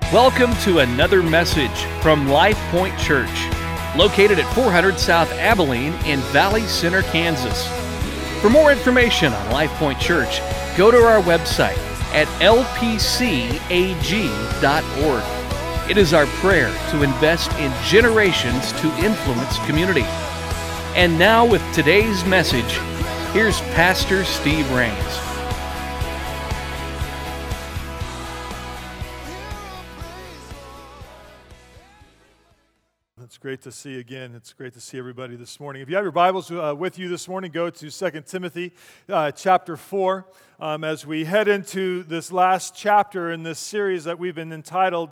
Welcome to another message from Life Point Church, located at 400 South Abilene in Valley Center, Kansas. For more information on Life Point Church, go to our website at lpcag.org. It is our prayer to invest in generations to influence community. And now with today's message, here's Pastor Steve Rains. It's great to see you again. It's great to see everybody this morning. If you have your Bibles with you this morning, go to 2 Timothy chapter 4. As we head into this last chapter in this series that we've entitled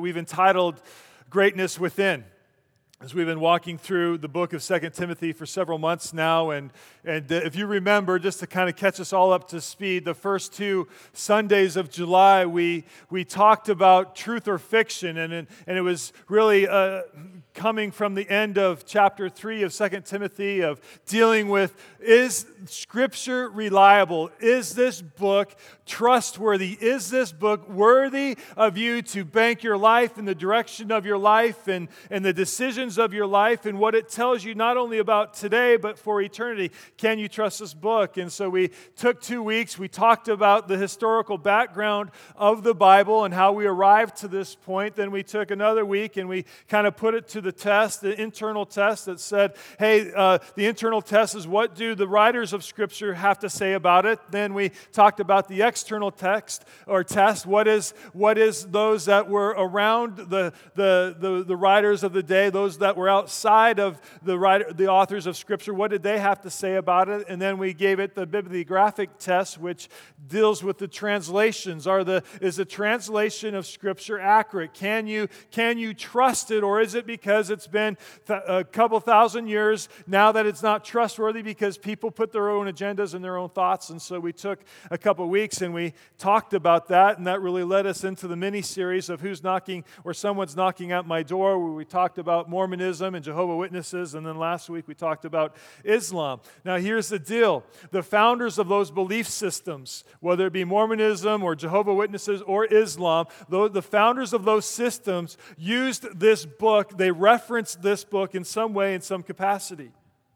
Greatness Within. As we've been walking through the book of 2 Timothy for several months now, and if you remember, just to kind of catch us all up to speed, the first two Sundays of July, we talked about truth or fiction, and it was really coming from the end of chapter 3 of 2 Timothy of dealing with, is Scripture reliable? Is this book trustworthy? Is this book worthy of you to bank your life in the direction of your life and the decisions of your life and what it tells you not only about today but for eternity? Can you trust this book? And so we took 2 weeks. We talked about the historical background of the Bible and how we arrived to this point. Then we took another week and we kind of put it to the test, the internal test that said, hey, the internal test is what do the writers of Scripture have to say about it? Then we talked about the external text or test. What is those that were around the writers of the day, those that were outside of the authors of Scripture, what did they have to say about it? And then we gave it the bibliographic test, which deals with the translations. Is the translation of Scripture accurate? Can you trust it, or is it because it's been a couple thousand years now that it's not trustworthy because people put their own agendas and their own thoughts? And so we took a couple weeks and we talked about that, and that really led us into the mini-series of Who's Knocking or Someone's Knocking at My Door, where we talked about Mormonism and Jehovah's Witnesses, and then last week we talked about Islam. Now here's the deal. The founders of those belief systems, whether it be Mormonism or Jehovah's Witnesses or Islam, the founders of those systems used this book, they referenced this book in some way, in some capacity.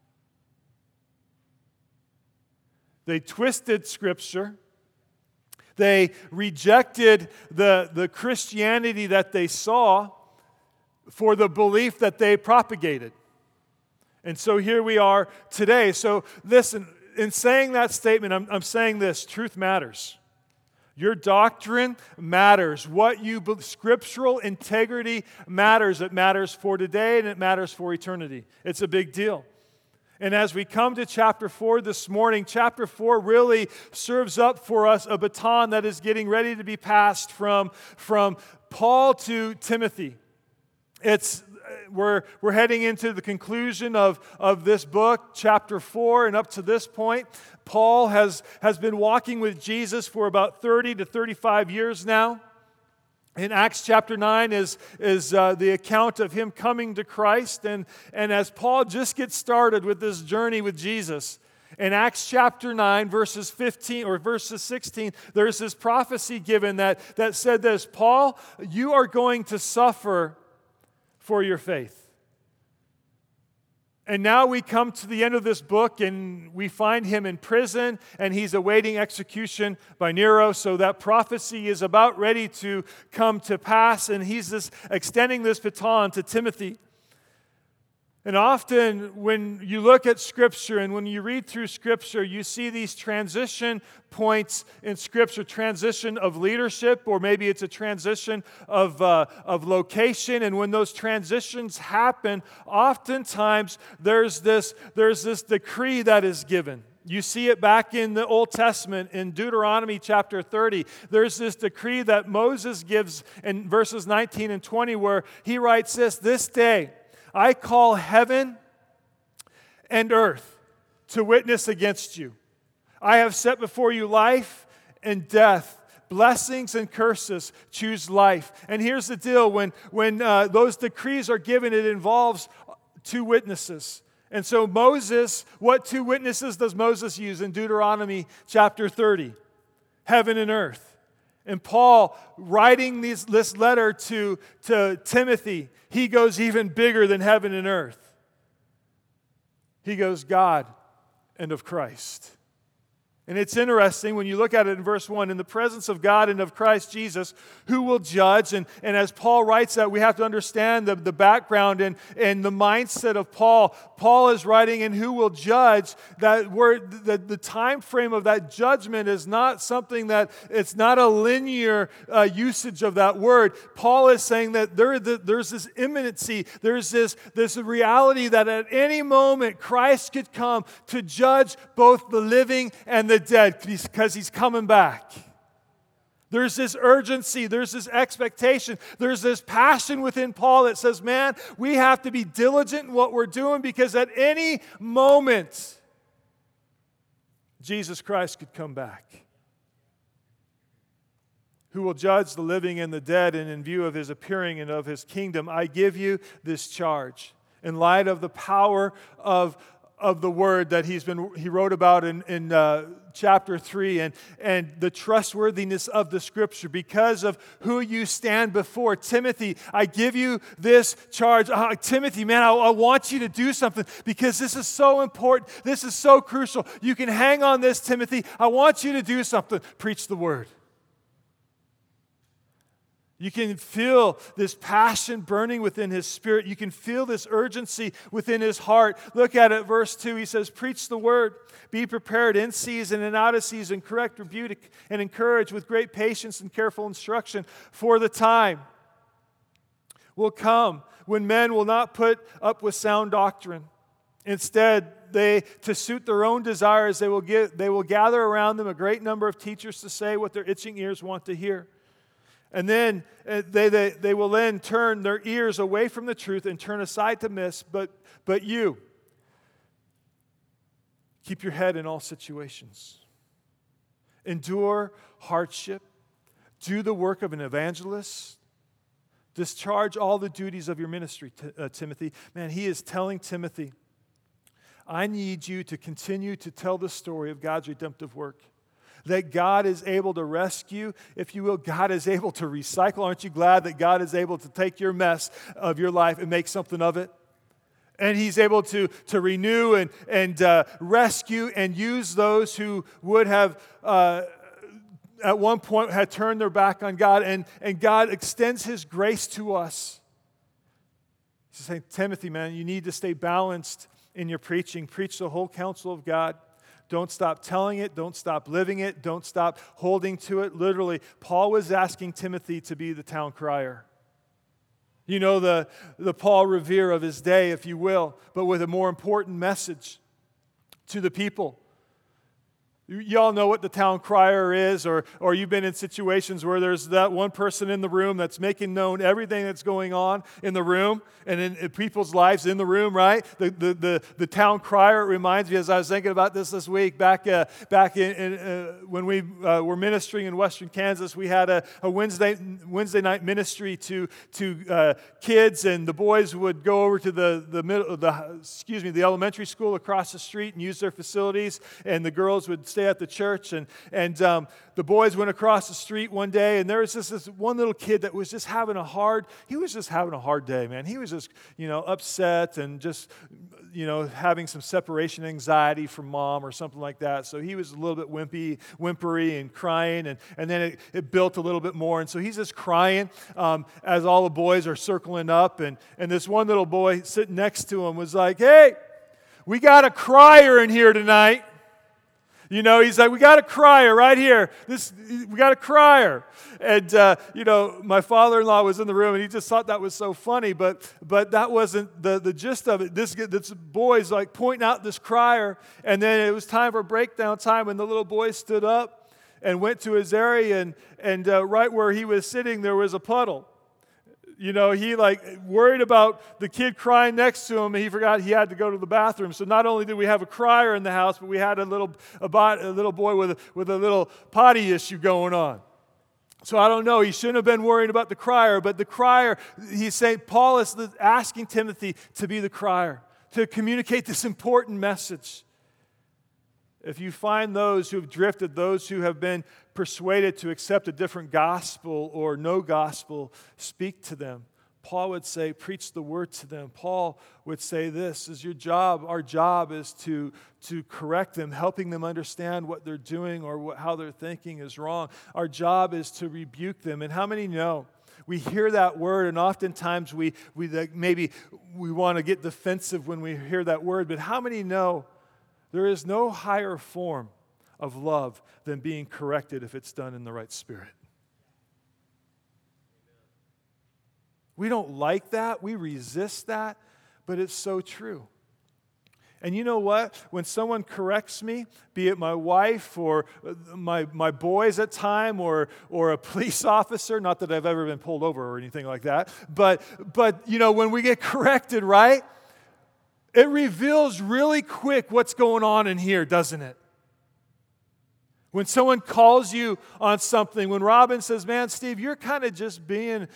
They twisted Scripture. They rejected the Christianity that they saw for the belief that they propagated. And so here we are today. So listen, in saying that statement, I'm saying this: truth matters. Your doctrine matters. Scriptural integrity matters. It matters for today and it matters for eternity. It's a big deal. And as we come to chapter 4 this morning, chapter 4 really serves up for us a baton that is getting ready to be passed from Paul to Timothy. We're heading into the conclusion of this book, chapter 4, and up to this point, Paul has been walking with Jesus for about 30 to 35 years now. In Acts chapter 9 is the account of him coming to Christ, and as Paul just gets started with this journey with Jesus, in Acts chapter 9, verses 15 or verses 16, there's this prophecy given that said this: Paul, you are going to suffer for your faith. And now we come to the end of this book and we find him in prison and he's awaiting execution by Nero. So that prophecy is about ready to come to pass, and he's just extending this baton to Timothy. And often when you look at Scripture and when you read through Scripture, you see these transition points in Scripture, transition of leadership, or maybe it's a transition of location. And when those transitions happen, oftentimes there's this decree that is given. You see it back in the Old Testament in Deuteronomy chapter 30. There's this decree that Moses gives in verses 19 and 20 where he writes this day, I call heaven and earth to witness against you. I have set before you life and death, blessings and curses. Choose life. And here's the deal. When those decrees are given, it involves two witnesses. And so Moses, what two witnesses does Moses use in Deuteronomy chapter 30? Heaven and earth. And Paul, writing this letter to Timothy, he goes even bigger than heaven and earth. He goes, God and of Christ. And it's interesting when you look at it in verse 1, in the presence of God and of Christ Jesus, who will judge? And as Paul writes that, we have to understand the background and the mindset of Paul. Paul is writing, and who will judge? That word, the time frame of that judgment is not something that, it's not a linear usage of that word. Paul is saying that there's this imminency, there's this reality that at any moment Christ could come to judge both the living and the dead, because he's coming back. There's this urgency, there's this expectation, there's this passion within Paul that says, man, we have to be diligent in what we're doing, because at any moment Jesus Christ could come back. Who will judge the living and the dead, and in view of his appearing and of his kingdom, I give you this charge. In light of the power of the word that he wrote about in chapter 3 and the trustworthiness of the Scripture, because of who you stand before. Timothy, I give you this charge. Timothy, man, I want you to do something, because this is so important. This is so crucial. You can hang on this, Timothy. I want you to do something. Preach the word. You can feel this passion burning within his spirit. You can feel this urgency within his heart. Look at it, verse 2. He says, preach the word. Be prepared in season and out of season. Correct, rebuke, and encourage with great patience and careful instruction. For the time will come when men will not put up with sound doctrine. Instead, to suit their own desires, they will gather around them a great number of teachers to say what their itching ears want to hear. And then they will then turn their ears away from the truth and turn aside to myths. But you, keep your head in all situations. Endure hardship. Do the work of an evangelist. Discharge all the duties of your ministry, Timothy. Man, he is telling Timothy, I need you to continue to tell the story of God's redemptive work. That God is able to rescue, if you will. God is able to recycle. Aren't you glad that God is able to take your mess of your life and make something of it? And He's able to renew and rescue and use those who would have at one point had turned their back on God. And God extends His grace to us. He's saying, Timothy, man, you need to stay balanced in your preaching. Preach the whole counsel of God. Don't stop telling it. Don't stop living it. Don't stop holding to it. Literally, Paul was asking Timothy to be the town crier. You know, the Paul Revere of his day, if you will, but with a more important message to the people. You all know what the town crier is, or you've been in situations where there's that one person in the room that's making known everything that's going on in the room and in people's lives in the room, right? The town crier, it reminds me, as I was thinking about this week, back in when we were ministering in Western Kansas, we had a Wednesday night ministry to kids, and the boys would go over to the elementary school across the street and use their facilities, and the girls would stay at the church, and the boys went across the street one day, and there was this one little kid that was just having a hard day, man. He was just, upset and just, having some separation anxiety from mom or something like that. So he was a little bit whimpery and crying, and then it built a little bit more. And so he's just crying as all the boys are circling up, and this one little boy sitting next to him was like, hey, we got a crier in here tonight. He's like, we got a crier right here. We got a crier. And, my father-in-law was in the room, and he just thought that was so funny, but that wasn't the gist of it. This boy's like pointing out this crier, and then it was time for breakdown time, and the little boy stood up and went to his area, and right where he was sitting, there was a puddle. He worried about the kid crying next to him, and he forgot he had to go to the bathroom. So not only did we have a crier in the house, but we had a little boy with a little potty issue going on. So I don't know. He shouldn't have been worried about the crier, but the crier, he's saying, Paul is asking Timothy to be the crier, to communicate this important message. if you find those who have drifted, those who have been persuaded to accept a different gospel or no gospel, speak to them. Paul would say, preach the word to them. Paul would say, this is your job. Our job is to correct them, helping them understand what they're doing or how they're thinking is wrong. Our job is to rebuke them. And how many know? We hear that word, and oftentimes we want to get defensive when we hear that word. But how many know there is no higher form of love than being corrected if it's done in the right spirit? We don't like that. We resist that. But it's so true. And you know what? When someone corrects me, be it my wife or my boys at time or a police officer, not that I've ever been pulled over or anything like that, but you know, when we get corrected, right? It reveals really quick what's going on in here, doesn't it? When someone calls you on something, when Robin says, man, Steve, you're kind of just being...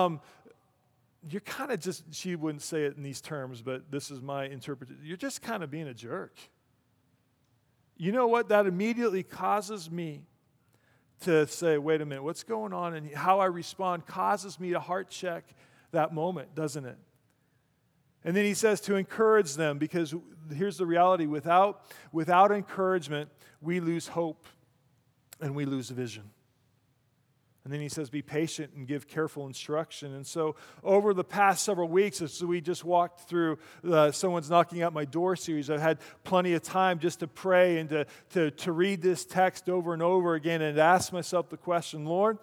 she wouldn't say it in these terms, but this is my interpretation. You're just kind of being a jerk. You know what? That immediately causes me to say, wait a minute, what's going on? And how I respond causes me to heart check that moment, doesn't it? And then he says to encourage them, because here's the reality. Without encouragement, we lose hope and we lose vision. And then he says, be patient and give careful instruction. And so over the past several weeks, as we just walked through Someone's Knocking at My Door series, I've had plenty of time just to pray and to read this text over and over again and ask myself the question, Lord,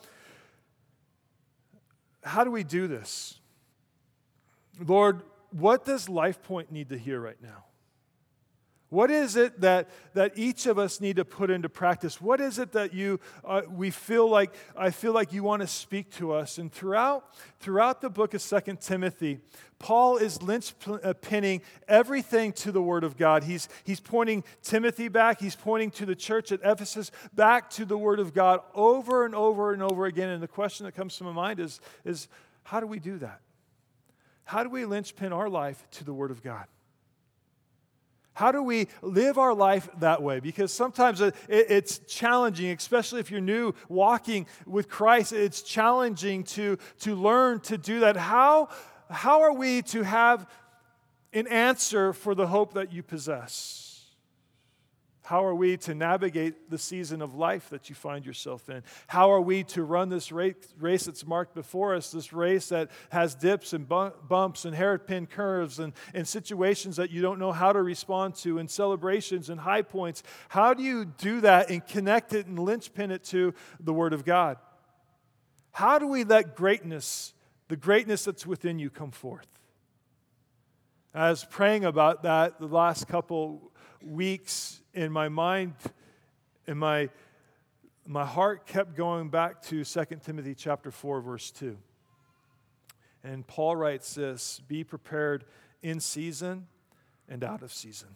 how do we do this? Lord, what does LifePoint need to hear right now? What is it that each of us need to put into practice? What is it that I feel like you want to speak to us? And throughout the book of 2 Timothy, Paul is linchpinning everything to the Word of God. He's pointing Timothy back. He's pointing to the church at Ephesus back to the Word of God over and over and over again. And the question that comes to my mind is how do we do that? How do we linchpin our life to the Word of God? How do we live our life that way? Because sometimes it's challenging, especially if you're new walking with Christ. It's challenging to learn to do that. How are we to have an answer for the hope that you possess? How are we to navigate the season of life that you find yourself in? How are we to run this race that's marked before us, this race that has dips and bumps and hairpin curves and situations that you don't know how to respond to, and celebrations and high points? How do you do that and connect it and linchpin it to the Word of God? How do we let the greatness that's within you, come forth? I was praying about that the last couple weeks. In my mind, in my heart kept going back to 2 Timothy chapter 4, verse 2. And Paul writes this, be prepared in season and out of season.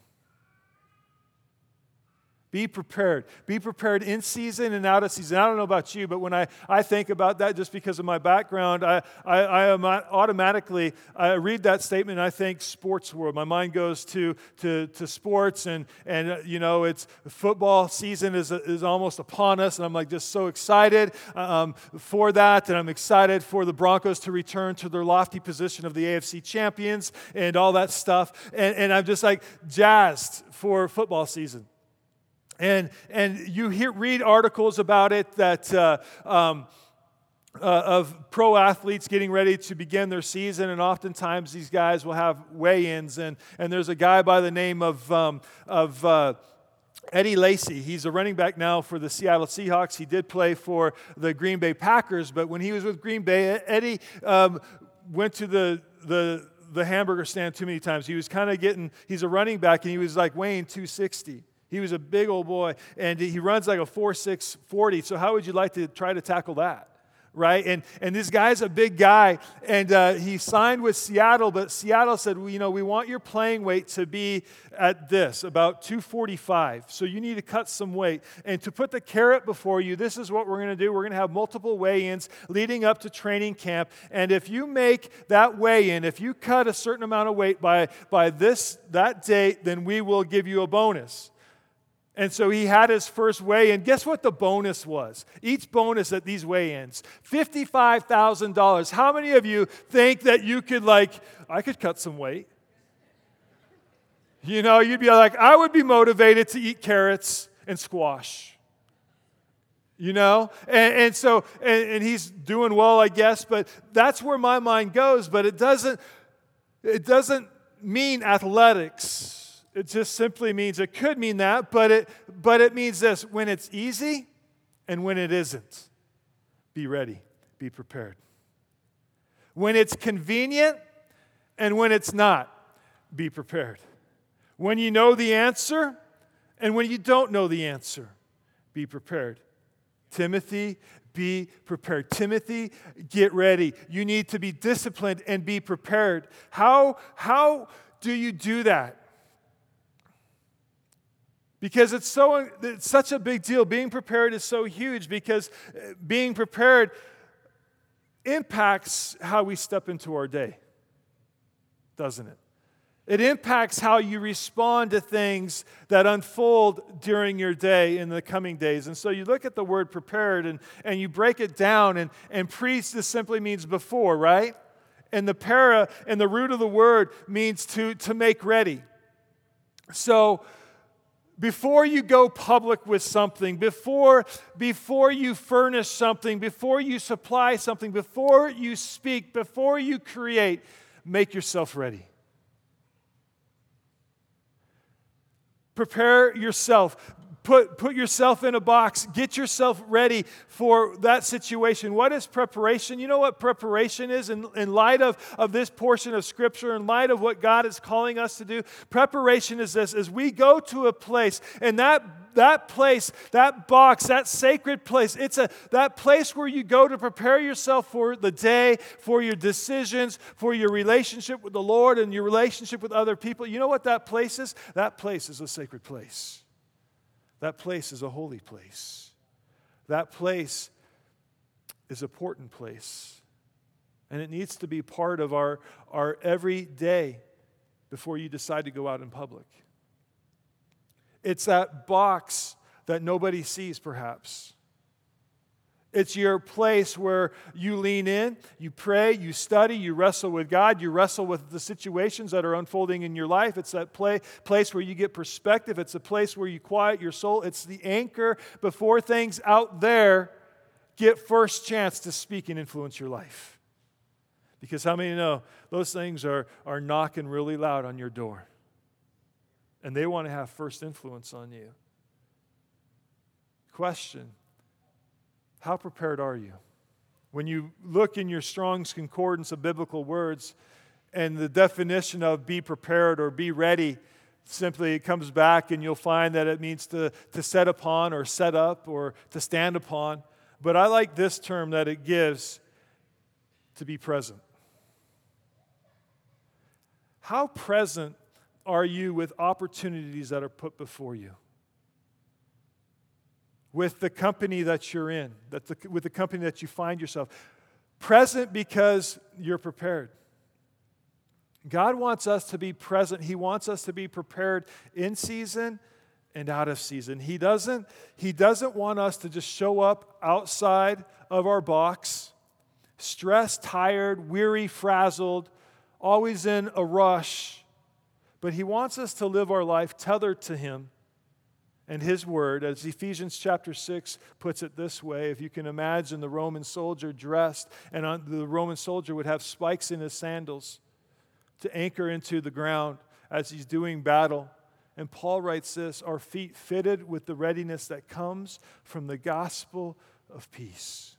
Be prepared. Be prepared in season and out of season. I don't know about you, but when I think about that, just because of my background, I am automatically, I read that statement and I think sports world. My mind goes to sports and you know, it's football season is almost upon us, and I'm like just so excited for that, and I'm excited for the Broncos to return to their lofty position of the AFC champions and all that stuff, and I'm just like jazzed for football season. And you read articles about it that of pro athletes getting ready to begin their season, and oftentimes these guys will have weigh-ins. And there's a guy by the name of Eddie Lacy. He's a running back now for the Seattle Seahawks. He did play for the Green Bay Packers, but when he was with Green Bay, Eddie went to the hamburger stand too many times. He was kind of he's a running back, and he was like weighing 260. He was a big old boy, and he runs like a 4.6 40. So how would you like to try to tackle that, right? And this guy's a big guy, and he signed with Seattle, but Seattle said, well, you know, we want your playing weight to be at this, about 245. So you need to cut some weight. And to put the carrot before you, this is what we're going to do. We're going to have multiple weigh-ins leading up to training camp. And if you make that weigh-in, if you cut a certain amount of weight by that date, then we will give you a bonus. And so he had his first weigh-in. Guess what the bonus was? Each bonus at these weigh-ins, $55,000. How many of you think that you could I could cut some weight? You know, you'd be like, I would be motivated to eat carrots and squash. You know? And so he's doing well, I guess, but that's where my mind goes. But it doesn't mean athletics. It just simply means, it could mean that, but it means this: when it's easy and when it isn't, be ready, be prepared. When it's convenient and when it's not, be prepared. When you know the answer and when you don't know the answer, be prepared. Timothy, be prepared. Timothy, get ready. You need to be disciplined and be prepared. How do you do that? Because it's such a big deal. Being prepared is so huge, because being prepared impacts how we step into our day, doesn't it? It impacts how you respond to things that unfold during your day in the coming days. And so you look at the word prepared and you break it down, and pre just simply means before, right? And the para and the root of the word means to make ready. So before you go public with something, before you furnish something, before you supply something, before you speak, before you create, make yourself ready. Prepare yourself. Put yourself in a box. Get yourself ready for that situation. What is preparation? You know what preparation is in light of this portion of Scripture, in light of what God is calling us to do? Preparation is this: as we go to a place, and that place, that box, that sacred place, it's that place where you go to prepare yourself for the day, for your decisions, for your relationship with the Lord and your relationship with other people. You know what that place is? That place is a sacred place. That place is a holy place. That place is an important place. And it needs to be part of our every day before you decide to go out in public. It's that box that nobody sees, perhaps. It's your place where you lean in, you pray, you study, you wrestle with God, you wrestle with the situations that are unfolding in your life. It's that place where you get perspective. It's a place where you quiet your soul. It's the anchor before things out there get first chance to speak and influence your life. Because how many know those things are knocking really loud on your door? And they want to have first influence on you. Question: how prepared are you? When you look in your Strong's Concordance of Biblical Words, and the definition of be prepared or be ready, simply it comes back and you'll find that it means to set upon or set up or to stand upon. But I like this term that it gives: to be present. How present are you with opportunities that are put before you? With the company that you're in, with the company that you find yourself. Present because you're prepared. God wants us to be present. He wants us to be prepared in season and out of season. He doesn't want us to just show up outside of our box, stressed, tired, weary, frazzled, always in a rush. But He wants us to live our life tethered to Him and His Word. As Ephesians chapter 6 puts it this way: if you can imagine the Roman soldier dressed, and the Roman soldier would have spikes in his sandals to anchor into the ground as he's doing battle. And Paul writes this: our feet fitted with the readiness that comes from the gospel of peace.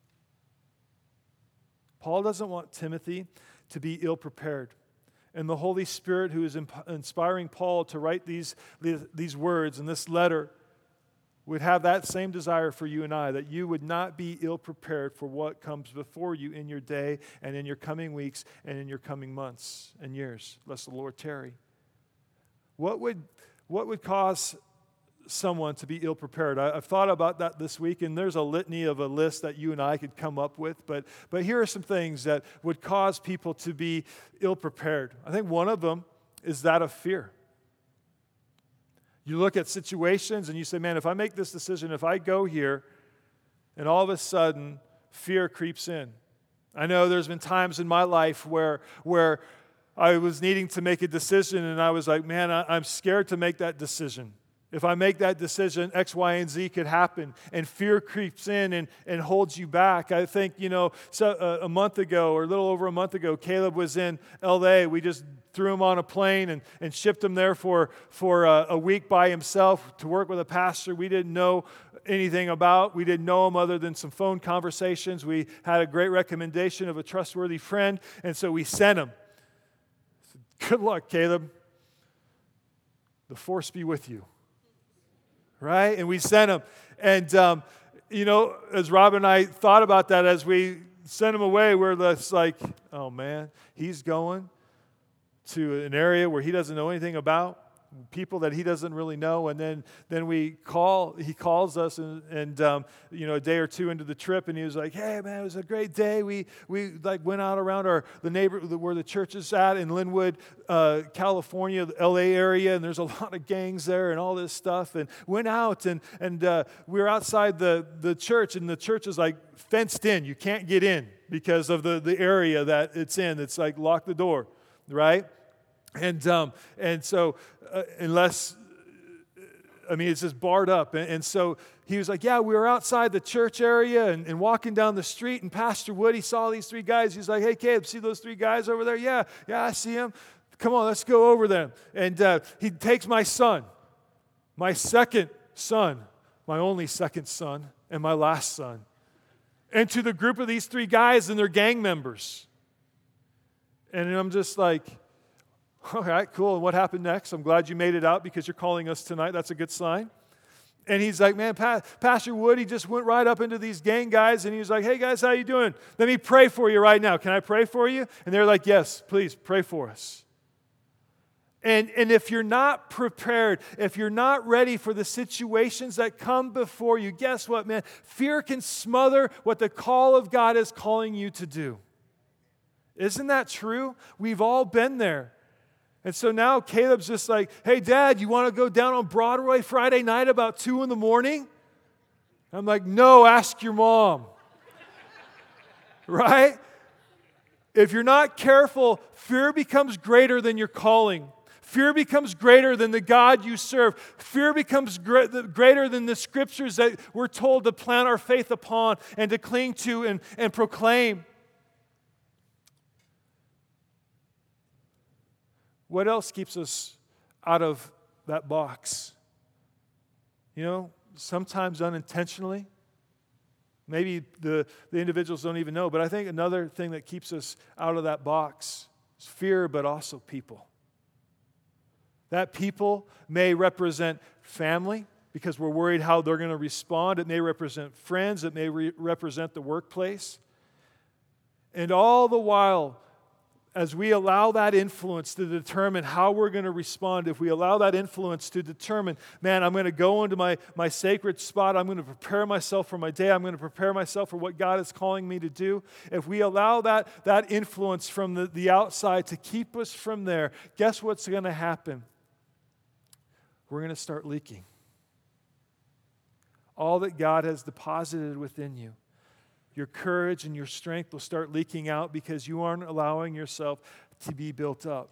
Paul doesn't want Timothy to be ill-prepared. And the Holy Spirit, who is inspiring Paul to write these words in this letter, would have that same desire for you and I, that you would not be ill-prepared for what comes before you in your day and in your coming weeks and in your coming months and years, lest the Lord tarry. What would cause someone to be ill-prepared? I've thought about that this week, and there's a litany of a list that you and I could come up with, but here are some things that would cause people to be ill-prepared. I think one of them is that of fear. You look at situations and you say, man, if I make this decision, if I go here, and all of a sudden, fear creeps in. I know there's been times in my life where I was needing to make a decision, and I was like, man, I'm scared to make that decision. If I make that decision, X, Y, and Z could happen, and fear creeps in and holds you back. I think, so a month ago, or a little over a month ago, Caleb was in L.A. We just threw him on a plane and shipped him there for a week by himself to work with a pastor we didn't know anything about. We didn't know him other than some phone conversations. We had a great recommendation of a trustworthy friend, and so we sent him. I said, good luck, Caleb. The force be with you. Right? And we sent him. And, as Rob and I thought about that, as we sent him away, we're just like, oh, man, he's going to an area where he doesn't know anything about, people that he doesn't really know. And then he calls us and a day or two into the trip, and he was like, hey, man, it was a great day. We went out around the neighborhood where the church is at in Linwood, California, the LA area, and there's a lot of gangs there and all this stuff, and went out and we were outside the church, and the church is like fenced in. You can't get in because of the area that it's in. It's like lock the door, right? And so unless, it's just barred up. And so he was like, yeah, we were outside the church area and walking down the street, and Pastor Wood, he saw these three guys. He's like, hey, Caleb, see those three guys over there? Yeah, I see them. Come on, let's go over them. And he takes my son, my second son, my only second son, and my last son, into the group of these three guys and their gang members. And I'm just like, all right, cool. And what happened next? I'm glad you made it out because you're calling us tonight. That's a good sign. And he's like, man, Pastor Wood, he just went right up into these gang guys, and he was like, hey, guys, how you doing? Let me pray for you right now. Can I pray for you? And they're like, yes, please, pray for us. And if you're not prepared, if you're not ready for the situations that come before you, guess what, man? Fear can smother what the call of God is calling you to do. Isn't that true? We've all been there. And so now Caleb's just like, hey, Dad, you want to go down on Broadway Friday night about 2 a.m? I'm like, no, ask your mom. Right? If you're not careful, fear becomes greater than your calling. Fear becomes greater than the God you serve. Fear becomes greater than the scriptures that we're told to plant our faith upon and to cling to and proclaim. What else keeps us out of that box? Sometimes unintentionally. Maybe the individuals don't even know, but I think another thing that keeps us out of that box is fear, but also people. That people may represent family because we're worried how they're going to respond. It may represent friends. It may represent the workplace. And all the while, as we allow that influence to determine how we're going to respond, if we allow that influence to determine, man, I'm going to go into my sacred spot, I'm going to prepare myself for my day, I'm going to prepare myself for what God is calling me to do, if we allow that influence from the outside to keep us from there, guess what's going to happen? We're going to start leaking. All that God has deposited within you. Your courage and your strength will start leaking out because you aren't allowing yourself to be built up.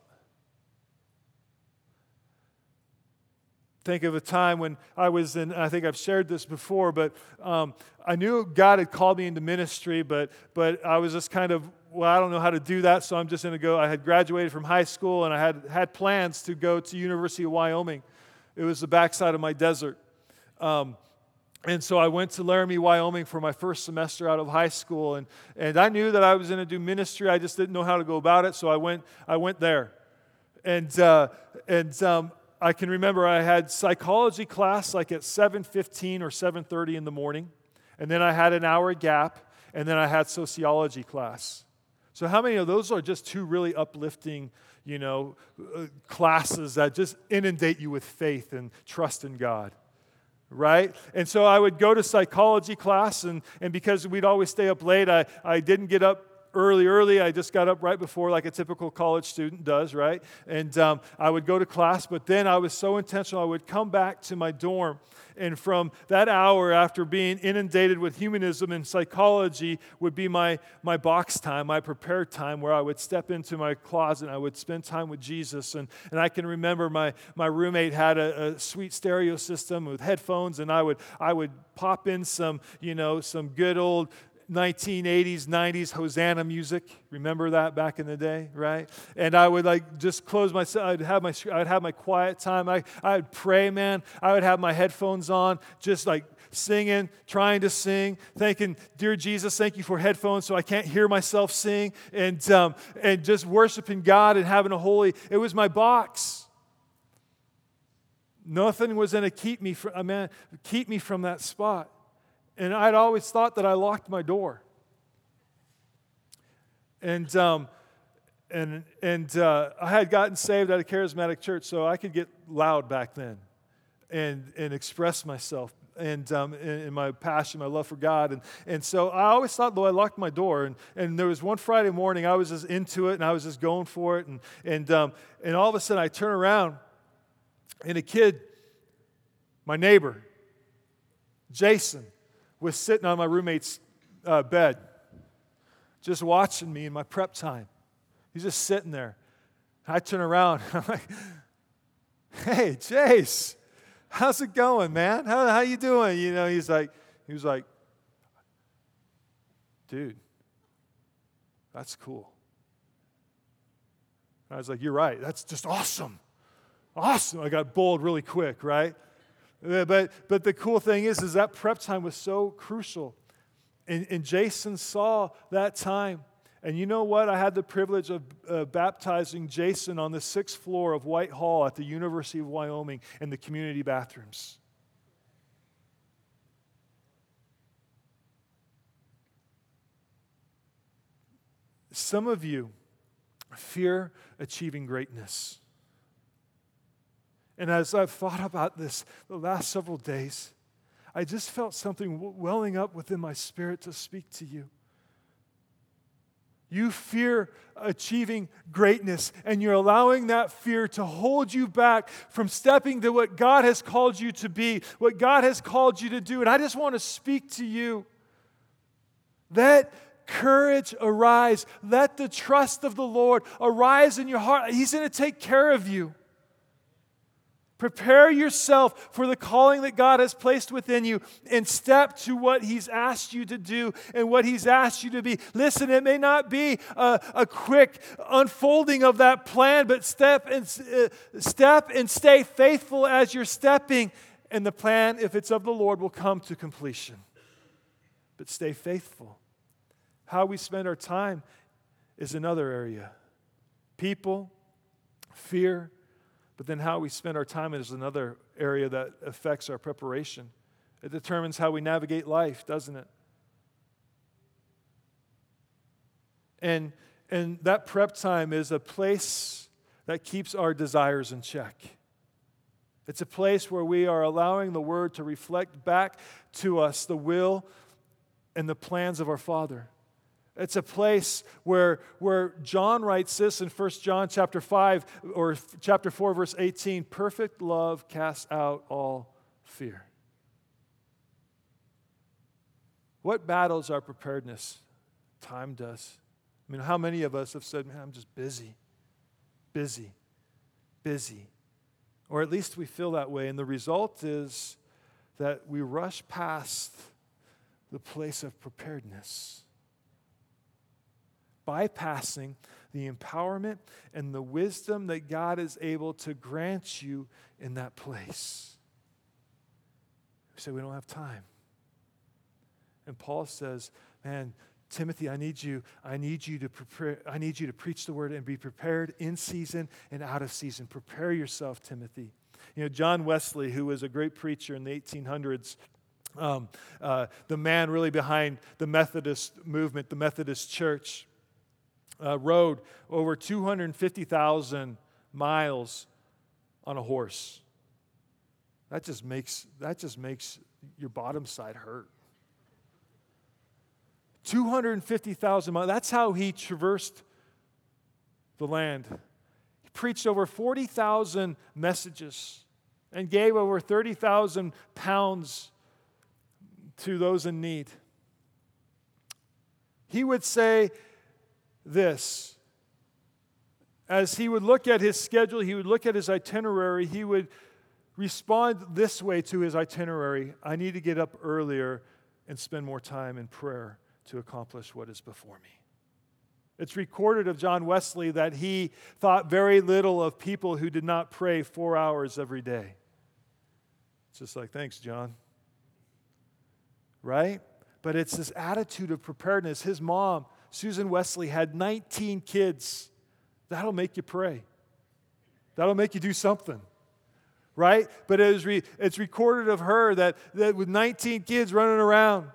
Think of a time when I was in, I think I've shared this before, but I knew God had called me into ministry, but I was just kind of, I don't know how to do that, so I'm just going to go. I had graduated from high school, and I had plans to go to University of Wyoming. It was the backside of my desert. And so I went to Laramie, Wyoming for my first semester out of high school, and I knew that I was going to do ministry. I just didn't know how to go about it, so I went there. And I can remember I had psychology class like at 7:15 or 7:30 in the morning, and then I had an hour gap, and then I had sociology class. So how many of those are just two really uplifting, classes that just inundate you with faith and trust in God? Right? And so I would go to psychology class, and because we'd always stay up late, I didn't get up early. I just got up right before, like a typical college student does, right? And I would go to class, but then I was so intentional, I would come back to my dorm. And from that hour, after being inundated with humanism and psychology, would be my box time, my prepared time, where I would step into my closet and I would spend time with Jesus. And I can remember my roommate had a sweet stereo system with headphones, and I would pop in some good old 1980s, 90s Hosanna music. Remember that back in the day, right? And I would just close myself. I'd have my quiet time. I'd pray, man. I would have my headphones on, just singing, trying to sing, thanking, dear Jesus, thank you for headphones so I can't hear myself sing, and just worshiping God and having it was my box. Nothing was going to keep me from that spot. And I'd always thought that I locked my door. And I had gotten saved at a charismatic church, so I could get loud back then and express myself and in my passion, my love for God. And so I always thought, though, I locked my door. And there was one Friday morning, I was just into it, and I was just going for it. And all of a sudden, I turn around, and a kid, my neighbor, Jason, was sitting on my roommate's bed, just watching me in my prep time. He's just sitting there. I turn around. I'm like, hey, Jace, how's it going, man? How you doing? He was like, dude, that's cool. I was like, you're right. That's just awesome. Awesome. I got bold really quick, right? But the cool thing is that prep time was so crucial. And Jason saw that time. And you know what? I had the privilege of baptizing Jason on the 6th floor of White Hall at the University of Wyoming in the community bathrooms. Some of you fear achieving greatness. And as I've thought about this the last several days, I just felt something welling up within my spirit to speak to you. You fear achieving greatness, and you're allowing that fear to hold you back from stepping to what God has called you to be, what God has called you to do. And I just want to speak to you. Let courage arise. Let the trust of the Lord arise in your heart. He's going to take care of you. Prepare yourself for the calling that God has placed within you and step to what He's asked you to do and what He's asked you to be. Listen, it may not be a quick unfolding of that plan, but step and stay faithful as you're stepping, and the plan, if it's of the Lord, will come to completion. But stay faithful. How we spend our time is another area. People, fear, but then how we spend our time is another area that affects our preparation. It determines how we navigate life, doesn't it? And that prep time is a place that keeps our desires in check. It's a place where we are allowing the Word to reflect back to us the will and the plans of our Father. It's a place where John writes this in 1 John chapter 5 or chapter 4 verse 18, perfect love casts out all fear. What battles our preparedness? Time does. I mean, how many of us have said, man, I'm just busy. Or at least we feel that way. And the result is that we rush past the place of preparedness, bypassing the empowerment and the wisdom that God is able to grant you in that place. We say we don't have time. And Paul says, man, Timothy, I need you to prepare. I need you to preach the word and be prepared in season and out of season. Prepare yourself, Timothy. John Wesley, who was a great preacher in the 1800s, the man really behind the Methodist movement, the Methodist Church, rode over 250,000 miles on a horse. That just makes your bottom side hurt. 250,000 miles. That's how he traversed the land. He preached over 40,000 messages and gave over 30,000 pounds to those in need. He would say this. As he would look at his schedule, he would look at his itinerary, he would respond this way to his itinerary: I need to get up earlier and spend more time in prayer to accomplish what is before me. It's recorded of John Wesley that he thought very little of people who did not pray 4 hours every day. It's just like, thanks, John. Right? But it's this attitude of preparedness. His mom, Susan Wesley, had 19 kids. That'll make you pray. That'll make you do something. Right? But it's recorded of her that with 19 kids running around,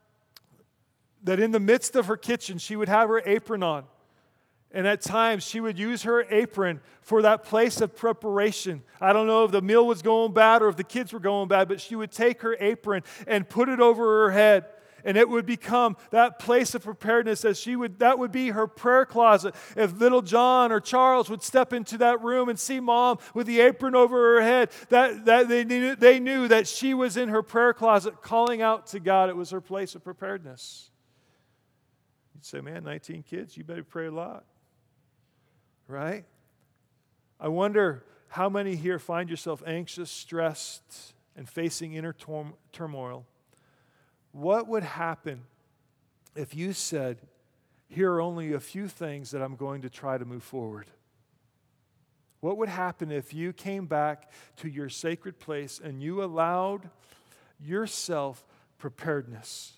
that in the midst of her kitchen, she would have her apron on. And at times, she would use her apron for that place of preparation. I don't know if the meal was going bad or if the kids were going bad, but she would take her apron and put it over her head. And it would become that place of preparedness that would be her prayer closet. If little John or Charles would step into that room and see mom with the apron over her head, that they knew that she was in her prayer closet calling out to God. It was her place of preparedness. You'd say, man, 19 kids, you better pray a lot. Right? I wonder how many here find yourself anxious, stressed, and facing inner turmoil. What would happen if you said, here are only a few things that I'm going to try to move forward? What would happen if you came back to your sacred place and you allowed yourself preparedness?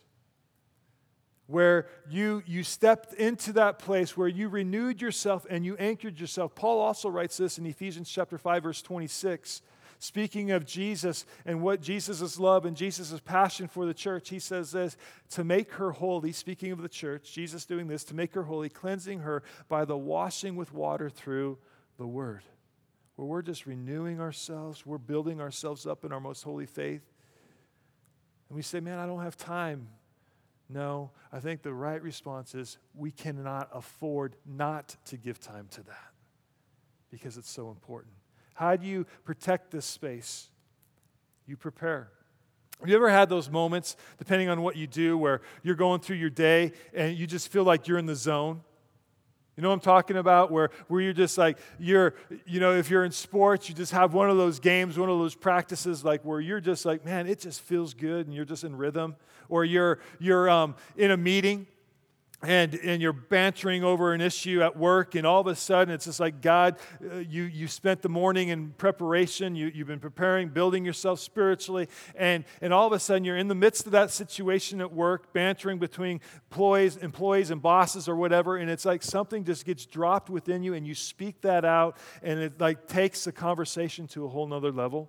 Where you stepped into that place where you renewed yourself and you anchored yourself. Paul also writes this in Ephesians chapter 5, verse 26. Speaking of Jesus and what Jesus' love and Jesus' passion for the church, he says this: to make her holy, speaking of the church, Jesus doing this, to make her holy, cleansing her by the washing with water through the word. Where we're just renewing ourselves, we're building ourselves up in our most holy faith. And we say, man, I don't have time. No, I think the right response is we cannot afford not to give time to that because it's so important. How do you protect this space? You prepare. Have you ever had those moments, depending on what you do, where you're going through your day and you just feel like you're in the zone? You know what I'm talking about? Where you're just like, if you're in sports, you just have one of those games, one of those practices, like where you're just like, man, it just feels good and you're just in rhythm. Or you're in a meeting and you're bantering over an issue at work, and all of a sudden it's just like, God, you spent the morning in preparation, you've been preparing, building yourself spiritually, and all of a sudden you're in the midst of that situation at work, bantering between employees and bosses or whatever, and it's like something just gets dropped within you and you speak that out, and it like takes the conversation to a whole nother level.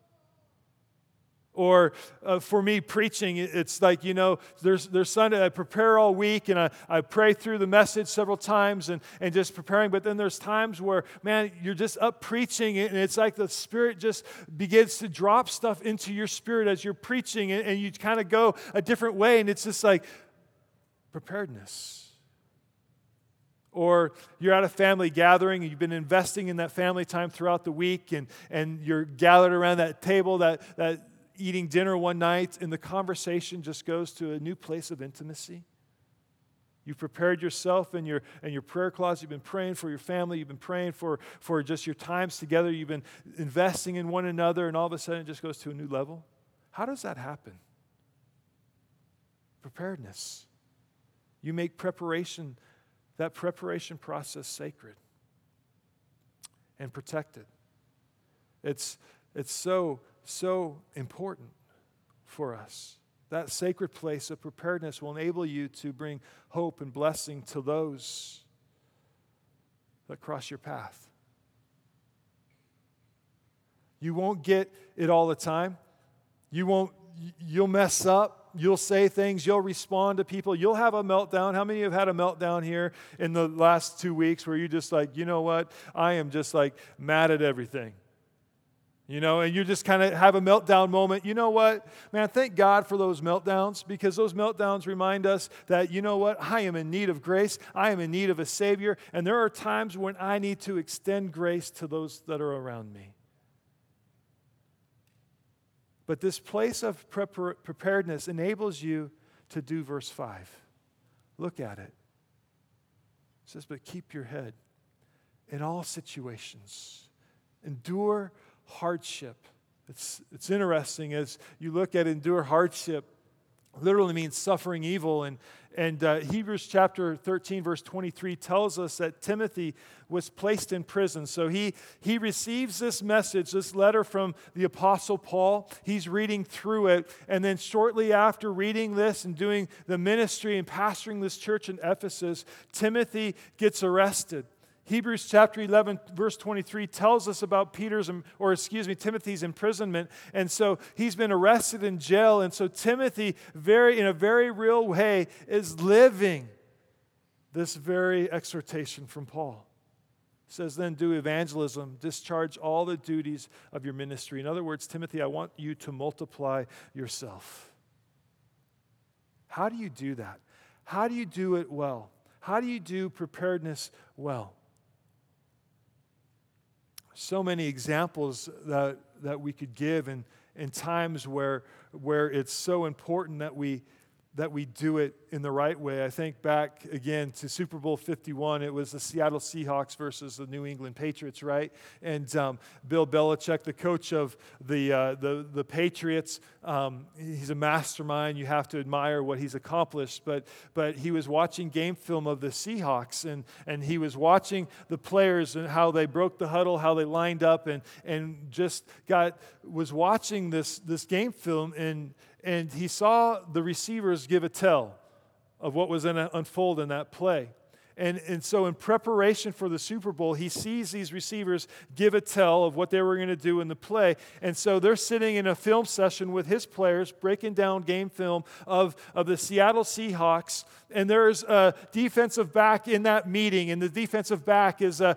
Or for me, preaching, it's like, there's Sunday, I prepare all week and I pray through the message several times and just preparing. But then there's times where, man, you're just up preaching and it's like the Spirit just begins to drop stuff into your spirit as you're preaching and you kind of go a different way. And it's just like preparedness. Or you're at a family gathering and you've been investing in that family time throughout the week and you're gathered around that table, that eating dinner one night, and the conversation just goes to a new place of intimacy. You've prepared yourself in your prayer closet. You've been praying for your family. You've been praying for just your times together. You've been investing in one another, and all of a sudden it just goes to a new level. How does that happen? Preparedness. You make that preparation process sacred and protected. It's so important for us. That sacred place of preparedness will enable you to bring hope and blessing to those that cross your path. You won't get it all the time. You'll mess up. You'll say things. You'll respond to people. You'll have a meltdown. How many have had a meltdown here in the last 2 weeks where you're just like, you know what? I am just like mad at everything. And you just kind of have a meltdown moment. You know what? Man, thank God for those meltdowns, because those meltdowns remind us that, you know what? I am in need of grace. I am in need of a Savior. And there are times when I need to extend grace to those that are around me. But this place of preparedness enables you to do verse 5. Look at it. It says, but keep your head in all situations. Endure hardship. It's interesting as you look at endure hardship, literally means suffering evil. And Hebrews chapter 13, verse 23 tells us that Timothy was placed in prison. So he receives this message, this letter from the Apostle Paul. He's reading through it. And then shortly after reading this and doing the ministry and pastoring this church in Ephesus, Timothy gets arrested. Hebrews chapter 11, verse 23 tells us about Timothy's imprisonment. And so he's been arrested in jail. And so Timothy, in a very real way, is living this very exhortation from Paul. It says, then do evangelism, discharge all the duties of your ministry. In other words, Timothy, I want you to multiply yourself. How do you do that? How do you do it well? How do you do preparedness well? So many examples that we could give in times where it's so important that we do it in the right way. I think back again to Super Bowl 51. It was the Seattle Seahawks versus the New England Patriots, right? And Bill Belichick, the coach of the Patriots, he's a mastermind. You have to admire what he's accomplished. But he was watching game film of the Seahawks, and he was watching the players and how they broke the huddle, how they lined up, and just was watching this game film, and he saw the receivers give a tell of what was going to unfold in that play. And so in preparation for the Super Bowl, he sees these receivers give a tell of what they were going to do in the play. And so they're sitting in a film session with his players, breaking down game film of the Seattle Seahawks. And there's a defensive back in that meeting. And the defensive back is a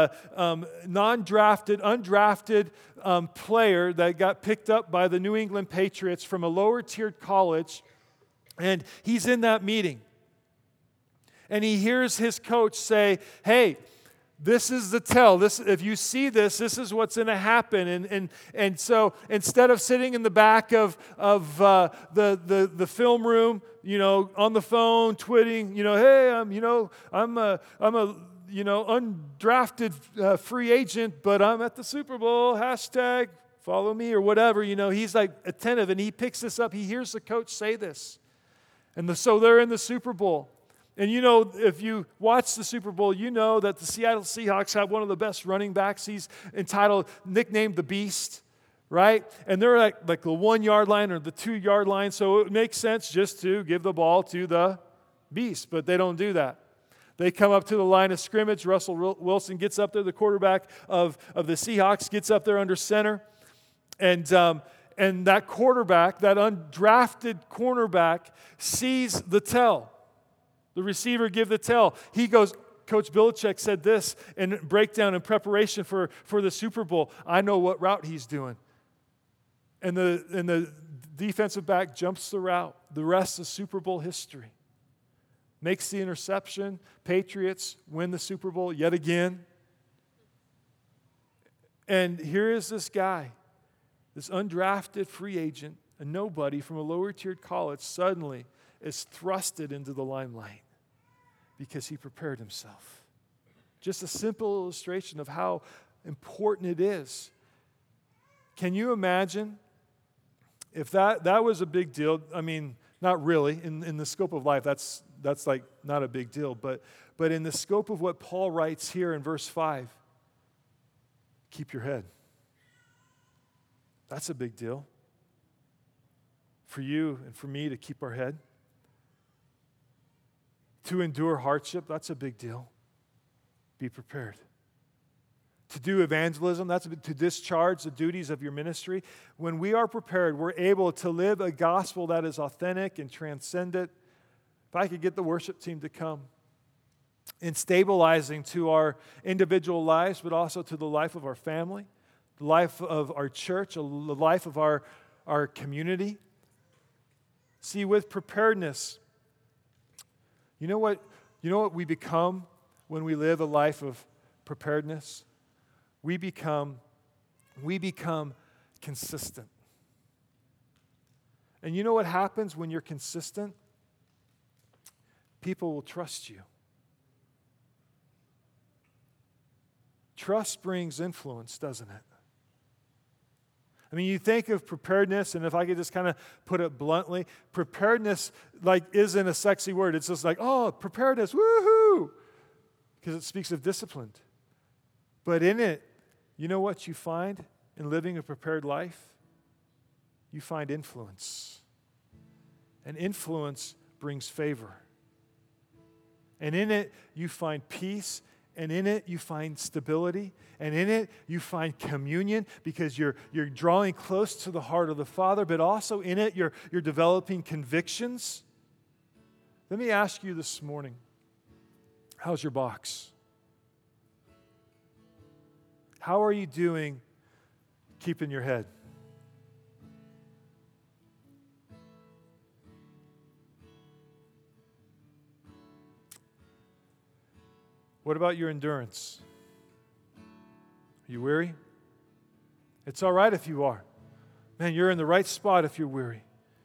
undrafted player that got picked up by the New England Patriots from a lower-tiered college. And he's in that meeting. And he hears his coach say, hey, this is the tell. If you see this, this is what's going to happen. And so instead of sitting in the back of the film room, on the phone, twitting, hey, I'm a undrafted free agent, but I'm at the Super Bowl, # follow me or whatever. He's like attentive, and he picks this up. He hears the coach say this. So they're in the Super Bowl. And if you watch the Super Bowl, you know that the Seattle Seahawks have one of the best running backs. He's nicknamed the Beast, right? And they're like the 1 yard line or the 2 yard line, so it makes sense just to give the ball to the Beast, but they don't do that. They come up to the line of scrimmage. Russell Wilson gets up there, the quarterback of the Seahawks, gets up there under center, and that quarterback, that undrafted cornerback, sees the tell. The receiver give the tell. He goes, Coach Belichick said this in breakdown in preparation for the Super Bowl. I know what route he's doing. And the defensive back jumps the route. The rest is Super Bowl history. Makes the interception. Patriots win the Super Bowl yet again. And here is this guy, this undrafted free agent, a nobody from a lower-tiered college, suddenly is thrusted into the limelight because he prepared himself. Just a simple illustration of how important it is. Can you imagine if that was a big deal? I mean, not really. In the scope of life, that's like not a big deal. But in the scope of what Paul writes here in verse 5, keep your head. That's a big deal. For you and for me to keep our head. To endure hardship, that's a big deal. Be prepared. To do evangelism, that's to discharge the duties of your ministry. When we are prepared, we're able to live a gospel that is authentic and transcendent. If I could get the worship team to come. In stabilizing to our individual lives, but also to the life of our family, the life of our church, the life of our community. See, with preparedness, you know what we become when we live a life of preparedness? We become consistent. And you know what happens when you're consistent? People will trust you. Trust brings influence, doesn't it? I mean, you think of preparedness, and if I could just kind of put it bluntly, preparedness isn't a sexy word. It's just like, oh, preparedness, woohoo! Because it speaks of discipline. But in it, you know what you find in living a prepared life? You find influence. And influence brings favor. And in it, you find peace. And in it, you find stability. And in it, you find communion because you're drawing close to the heart of the Father. But also in it, you're developing convictions. Let me ask you this morning, how's your box? How are you doing keeping your head? What about your endurance? Are you weary? It's all right if you are. Man, you're in the right spot if you're weary.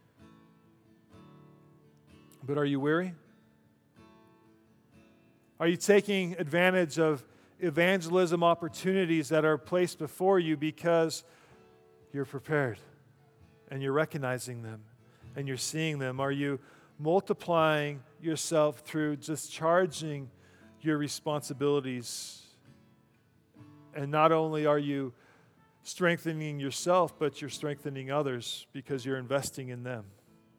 But are you weary? Are you taking advantage of evangelism opportunities that are placed before you because you're prepared and you're recognizing them and you're seeing them? Are you multiplying yourself through discharging your responsibilities? And not only are you strengthening yourself, but you're strengthening others because you're investing in them.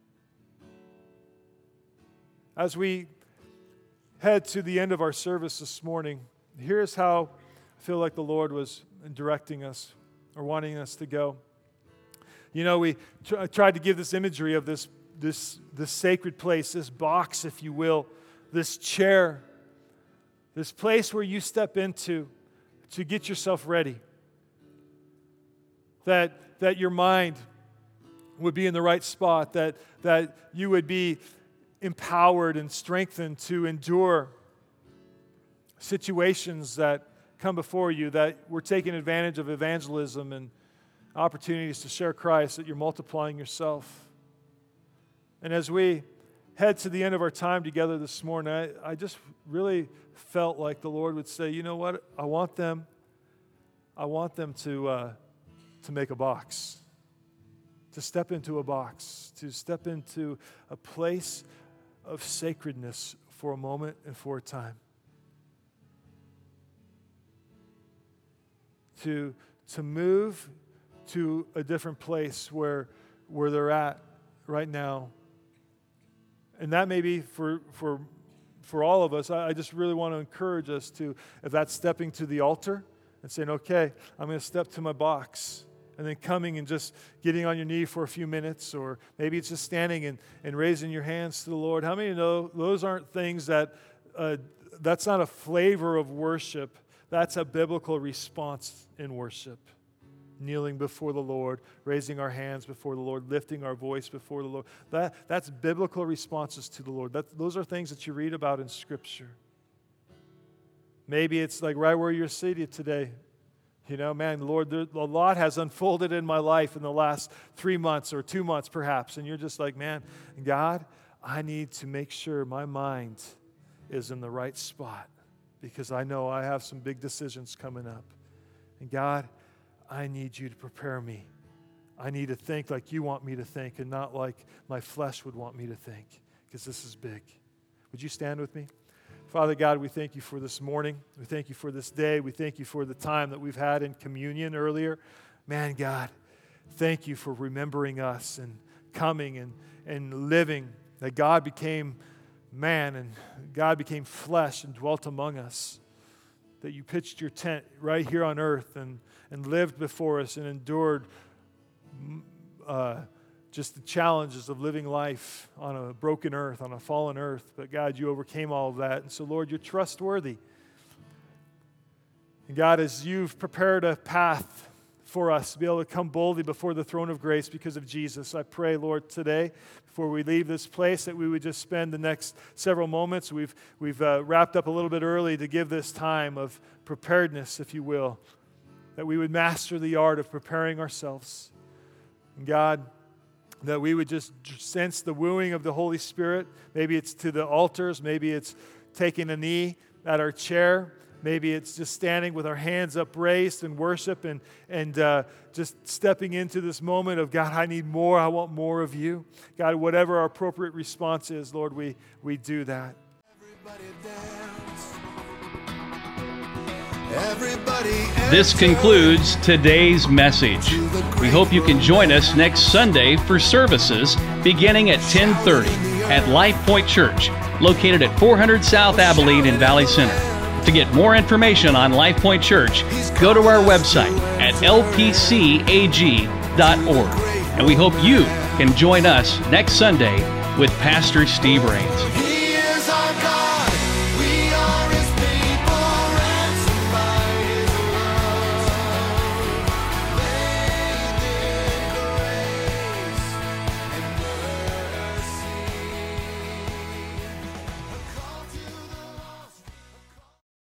As we head to the end of our service this morning, here's how I feel like the Lord was directing us or wanting us to go. You know, we tried to give this imagery of this sacred place, this box, if you will, this chair, this place where you step into to get yourself ready. That your mind would be in the right spot, that you would be empowered and strengthened to endure situations that come before you, that we're taking advantage of evangelism and opportunities to share Christ, that you're multiplying yourself. And as we head to the end of our time together this morning, I just really felt like the Lord would say, you know what, I want them to make a box, to step into a box, to step into a place of sacredness for a moment and for a time. To move to a different place where they're at right now. And that may be for all of us. I just really want to encourage us to, if that's stepping to the altar and saying, okay, I'm going to step to my box. And then coming and just getting on your knee for a few minutes, or maybe it's just standing and raising your hands to the Lord. How many know those aren't things that's not a flavor of worship. That's a biblical response in worship. Kneeling before the Lord, raising our hands before the Lord, lifting our voice before the Lord. That's biblical responses to the Lord. Those are things that you read about in Scripture. Maybe it's like right where you're seated today. You know, man, Lord, a lot has unfolded in my life in the last 3 months or 2 months perhaps. And you're just like, man, God, I need to make sure my mind is in the right spot because I know I have some big decisions coming up. And God, I need you to prepare me. I need to think like you want me to think and not like my flesh would want me to think because this is big. Would you stand with me? Father God, we thank you for this morning. We thank you for this day. We thank you for the time that we've had in communion earlier. Man, God, thank you for remembering us and coming and living, that God became man and God became flesh and dwelt among us, that you pitched your tent right here on earth and lived before us and endured just the challenges of living life on a broken earth, on a fallen earth. But God, you overcame all of that. And so, Lord, you're trustworthy. And God, as you've prepared a path for us to be able to come boldly before the throne of grace because of Jesus. I pray, Lord, today, before we leave this place, that we would just spend the next several moments. We've wrapped up a little bit early to give this time of preparedness, if you will, that we would master the art of preparing ourselves. And God, that we would just sense the wooing of the Holy Spirit. Maybe it's to the altars. Maybe it's taking a knee at our chair. Maybe it's just standing with our hands upraised in worship and just stepping into this moment of, God, I need more. I want more of you. God, whatever our appropriate response is, Lord, we do that. This concludes today's message. We hope you can join us next Sunday for services beginning at 10:30 at Life Point Church, located at 400 South Abilene in Valley Center. To get more information on Life Point Church, go to our website at lpcag.org. And we hope you can join us next Sunday with Pastor Steve Rains.